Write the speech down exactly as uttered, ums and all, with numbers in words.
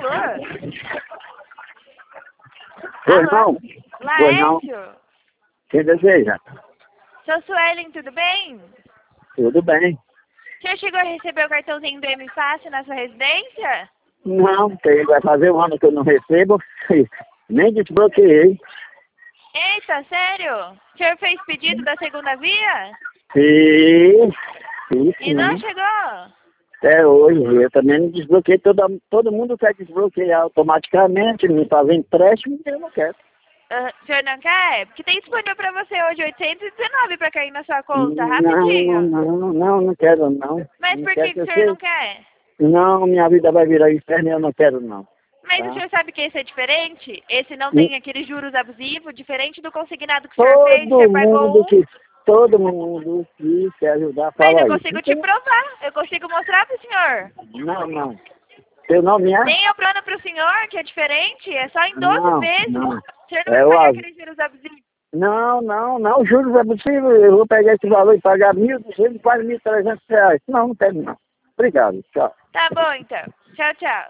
Alô? Pois não? Pois não? Laércio? Quem deseja? Sou Suelen, tudo bem? Tudo bem. O senhor chegou a receber o cartãozinho do M Fácil na sua residência? Não, tem, vai fazer um ano que eu não recebo, nem desbloqueei. Eita, sério? O senhor fez pedido da segunda via? Sim, sim, E sim. não chegou? Até hoje, eu também não desbloqueei, todo, todo mundo quer desbloquear automaticamente, me fazer empréstimo, eu não quero. Ah, o senhor não quer? Porque tem disponível pra você hoje oitocentos e dezenove pra cair na sua conta, Não, rapidinho. não, não, não quero não. Mas Não por quero que, que o que senhor você... não quer? Não, minha vida vai virar inferno e eu não quero não. Mas o Tá? senhor sabe que esse é diferente? Esse não E tem aqueles juros abusivos, diferente do consignado que o senhor fez, o todo senhor pagou mundo um. que, todo mundo que quer ajudar Mas eu fala isso. consigo te provar, eu consigo mostrar pro senhor. Não, não. Seu nome é? Tem o plano pro senhor, que é diferente, é só em doze Não, vezes. não. O senhor não É vai o pagar azul. aqueles juros abusivos. Não, não, não, juros é possível. Eu vou pegar esse valor e pagar mil e duzentos, quase mil e trezentos reais. Não, não quero não. Obrigado, tchau. Tá bom, então. Tchau, tchau.